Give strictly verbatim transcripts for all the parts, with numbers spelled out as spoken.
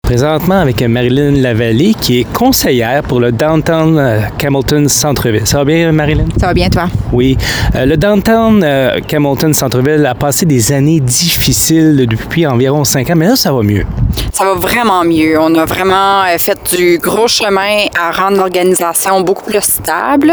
présentement avec Marilyn Lavallée, qui est conseillère pour le Downtown euh, Campbellton Centre-Ville. Ça va bien, Marilyn? Ça va bien, toi? Oui. Euh, le Downtown euh, Campbellton Centre-Ville a passé des années difficiles depuis environ cinq ans, mais là, ça va mieux. Ça va vraiment mieux. On a vraiment fait du gros chemin à rendre l'organisation beaucoup plus stable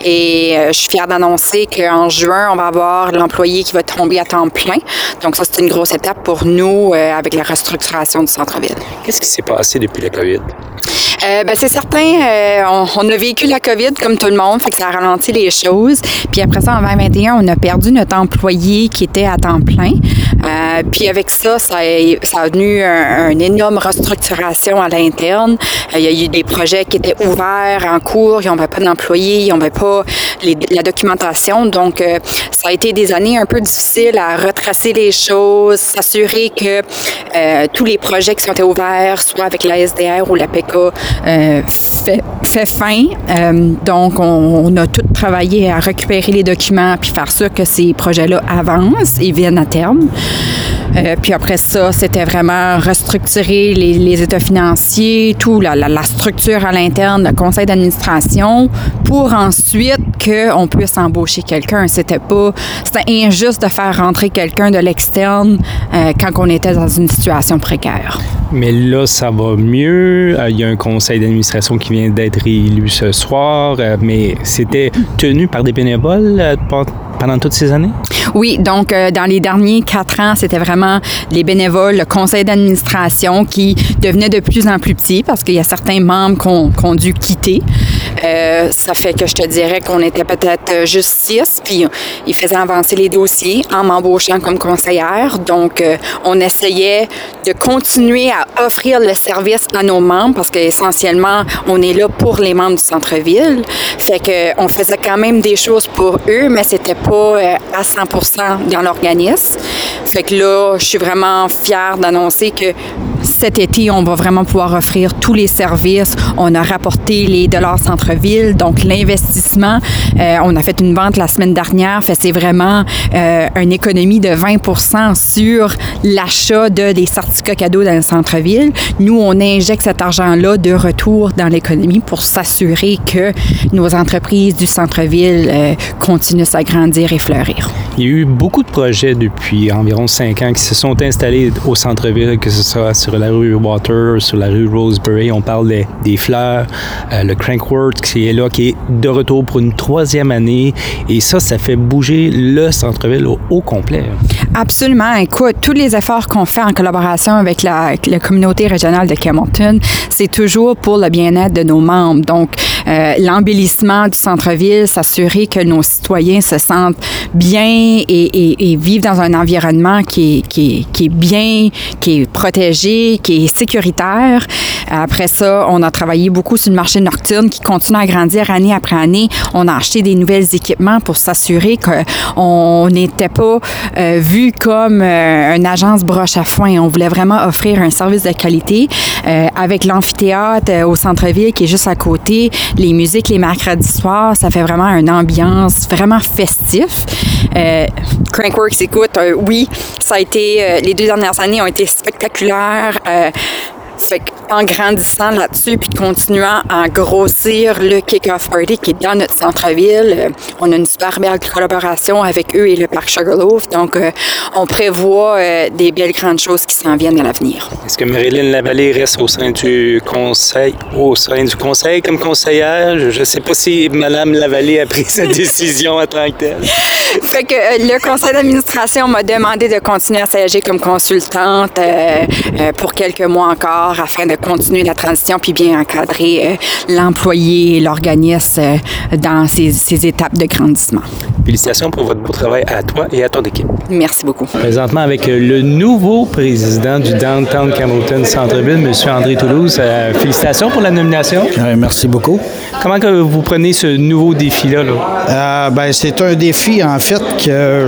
et euh, je suis fière d'annoncer qu'en juin, on va avoir l'employé qui va tomber à temps plein. Donc ça, c'est une grosse étape pour nous euh, avec la restructuration du centre-ville. Qu'est-ce qui s'est passé depuis la COVID? Euh, ben, c'est certain, euh, on, on a vécu la COVID comme tout le monde, fait que ça a ralenti les choses. Puis après ça, en vingt vingt et un, on a perdu notre employé qui était à temps plein. Euh, puis avec ça, ça a, ça a venu un, une énorme restructuration à l'interne. Euh, il y a eu des projets qui étaient ouverts en cours, ils n'avaient pas d'employés, ils n'avaient pas les, la documentation. Donc, euh, ça a été des années un peu difficiles à retracer les choses, s'assurer que euh, tous les projets qui sont ouverts, soit avec la S D R ou la P K, Euh, fait, fait fin. Euh, donc, on, on a tout travaillé à récupérer les documents puis faire sûr que ces projets-là avancent et viennent à terme. Euh, puis après ça, c'était vraiment restructurer les, les états financiers, tout, la, la, la structure à l'interne, le conseil d'administration, pour ensuite qu'on puisse embaucher quelqu'un. C'était pas, c'était injuste de faire rentrer quelqu'un de l'externe euh, quand on était dans une situation précaire. Mais là, ça va mieux. Il y a un conseil d'administration qui vient d'être élu ce soir, mais c'était tenu par des bénévoles pendant toutes ces années? Oui, donc euh, dans les derniers quatre ans, c'était vraiment les bénévoles, le conseil d'administration qui devenait de plus en plus petit parce qu'il y a certains membres qu'on, qu'on dû quitter. Euh, ça fait que je te dirais qu'on était peut-être juste six, puis ils faisaient avancer les dossiers en m'embauchant comme conseillère. Donc, euh, on essayait de continuer à offrir le service à nos membres parce qu'essentiellement, on est là pour les membres du centre-ville. Fait que on faisait quand même des choses pour eux, mais c'était pas euh, à cent pour cent dans l'organisme. Fait que là, je suis vraiment fière d'annoncer que cet été, on va vraiment pouvoir offrir tous les services. On a rapporté les dollars centre-ville, donc l'investissement. Euh, on a fait une vente la semaine dernière. Fait c'est vraiment euh, une économie de vingt pour cent sur l'achat de des certificats cadeaux dans le centre-ville. Nous, on injecte cet argent-là de retour dans l'économie pour s'assurer que nos entreprises du centre-ville euh, continuent à grandir et fleurir. Il y a eu beaucoup de projets depuis environ cinq ans qui se sont installés au centre-ville, que ce soit sur la rue Water, sur la rue Roseberry. On parle des, des fleurs, euh, le Crankworth qui est là, qui est de retour pour une troisième année. Et ça, ça fait bouger le centre-ville au, au complet. Absolument. Écoute, tous les efforts qu'on fait en collaboration avec la, la communauté régionale de Campbellton, c'est toujours pour le bien-être de nos membres. Donc, euh, l'embellissement du centre-ville, s'assurer que nos citoyens se sentent bien et, et, et vivent dans un environnement qui est, qui est, qui est bien, qui est protégé, qui est sécuritaire. Après ça, on a travaillé beaucoup sur le marché nocturne qui continue à grandir année après année. On a acheté des nouveaux équipements pour s'assurer qu'on n'était pas euh, vu comme euh, une agence broche à foin. On voulait vraiment offrir un service de qualité euh, avec l'amphithéâtre euh, au centre-ville qui est juste à côté. Les musiques les mercredis soirs, ça fait vraiment une ambiance vraiment festif. Euh, Crankworks, écoute, euh, oui, ça a été, euh, les deux dernières années ont été spectaculaires. Euh, Fait qu'en grandissant là-dessus puis continuant à grossir le Kick-Off Party qui est dans notre centre-ville, euh, on a une super belle collaboration avec eux et le Parc Sugarloaf. Donc, euh, on prévoit euh, des belles grandes choses qui s'en viennent à l'avenir. Est-ce que Marilyn Lavallée reste au sein du conseil, au sein du conseil comme conseillère? Je ne sais pas si Mme Lavallée a pris sa décision en tant que telle. Fait que euh, le conseil d'administration m'a demandé de continuer à siéger comme consultante euh, euh, pour quelques mois encore afin de continuer la transition puis bien encadrer euh, l'employé et l'organisme euh, dans ces, ces étapes de grandissement. Félicitations pour votre beau travail à toi et à ton équipe. Merci beaucoup. Présentement avec le nouveau président du Downtown Campbellton Centre-Ville, M. André Toulouse. Euh, félicitations pour la nomination. Euh, merci beaucoup. Comment que vous prenez ce nouveau défi-là? Là? Euh, ben, c'est un défi, en fait, que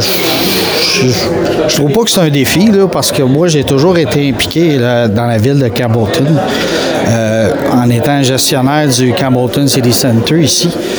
je, je, je trouve pas que c'est un défi, là, parce que moi, j'ai toujours été impliqué là, dans la ville de Campbellton, euh, en étant gestionnaire du Campbellton City Center ici.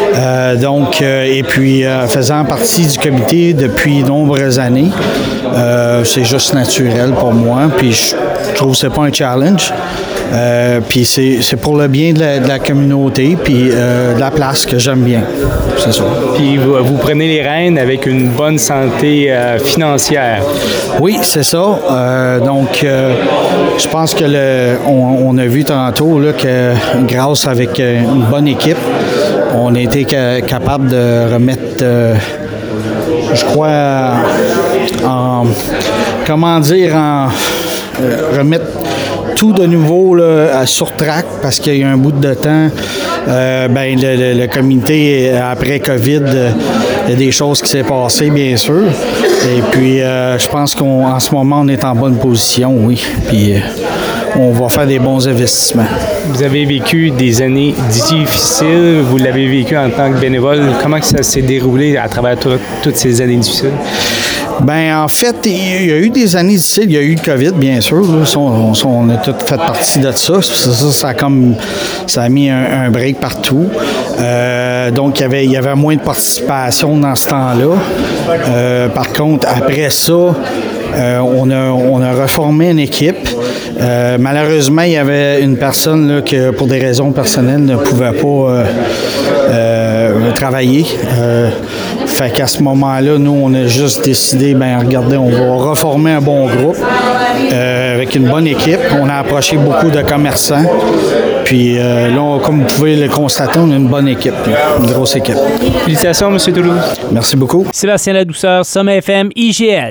Euh, donc, euh, et puis, euh, faisant partie du comité depuis de nombreuses années, euh, c'est juste naturel pour moi. Puis, je trouve que c'est pas un challenge. Euh, puis c'est, c'est pour le bien de la, de la communauté puis euh, de la place que j'aime bien, c'est ça. Puis vous, vous prenez les rênes avec une bonne santé euh, financière. Oui, c'est ça. Euh, donc, euh, je pense que le, on, on a vu tantôt là, que grâce avec une bonne équipe, on a été ca- capable de remettre, euh, je crois, en, comment dire, en euh, remettre tout de nouveau là, sur track parce qu'il y a eu un bout de temps, euh, ben, le, le, le comité après COVID, euh, il y a des choses qui s'est passées, bien sûr. Et puis, euh, je pense qu'en ce moment, on est en bonne position, oui. Puis, euh, on va faire des bons investissements. Vous avez vécu des années difficiles, vous l'avez vécu en tant que bénévole. Comment ça s'est déroulé à travers tout, toutes ces années difficiles? Ben en fait, il y a eu des années difficiles. Il y a eu le COVID, bien sûr. Là. On, on, on a tous fait partie de ça. Ça, ça, ça a comme ça a mis un, un break partout. Euh, donc, il y avait, il y avait moins de participation dans ce temps-là. Euh, par contre, après ça, euh, on, a, on a reformé une équipe. Euh, malheureusement, il y avait une personne là, qui, pour des raisons personnelles, ne pouvait pas euh, euh, travailler. Euh, fait qu'à ce moment-là, nous, on a juste décidé, ben regardez, on va reformer un bon groupe euh, avec une bonne équipe. On a approché beaucoup de commerçants. Puis euh, là, comme vous pouvez le constater, on a une bonne équipe, une grosse équipe. Félicitations, M. Toulouse. Merci beaucoup. Sébastien Ladouceur, Sommet F M, I G L.